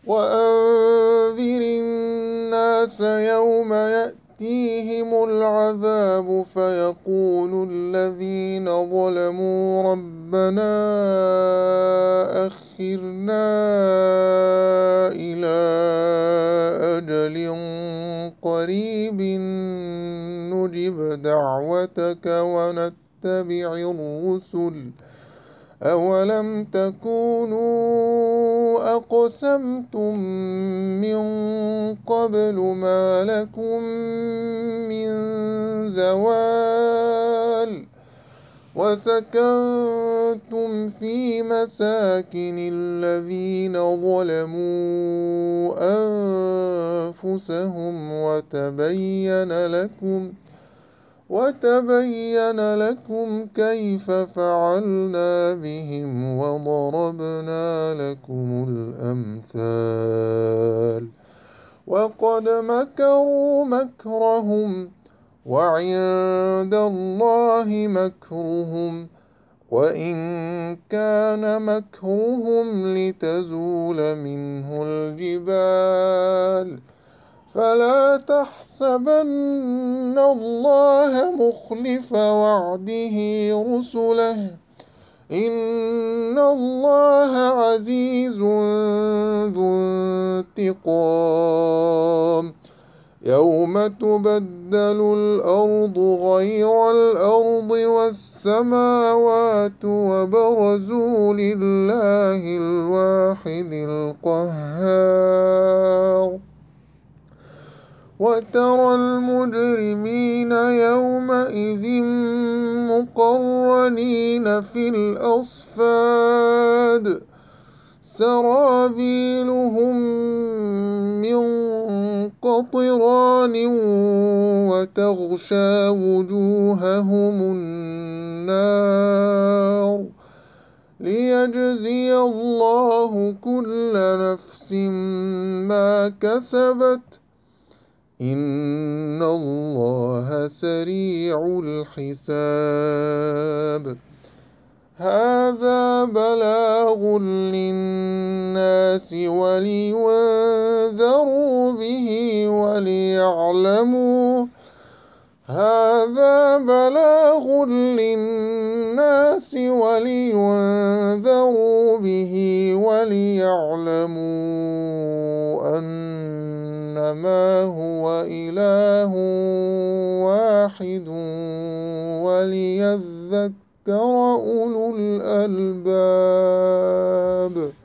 وأنذر الناس يوم يأتيهم العذاب فيقول الذين ظلموا ربنا أخرنا إلى أجل قريب نجب دعوتك ونتبع الرسل أولم تكونوا أقسمتم من قبل ما لكم من زوال وسكنتم في مساكن الذين ظلموا أنفسهم وتبين لكم كيف فعلنا بهم وضربنا لكم الأمثال وقد مكروا مكرهم وعند الله مكرهم وإن كان مكرهم لتزول منه الجبال فلا تحسبن الله مخلف وعده رسله إن الله عزيز ذو انتقام يوم تبدل الأرض غير الأرض والسماوات وبرزوا لله الواحد القهار وترى المجرمين يومئذ مقرنين في الأصفاد سرابيلهم من قطران وتغشى وجوههم النار ليجزي الله كل نفس ما كسبت إن الله سريع الحساب هذا بلاغ للناس ولينذروا به وليعلموا أنما هو إله واحد وليذكر أولو الألباب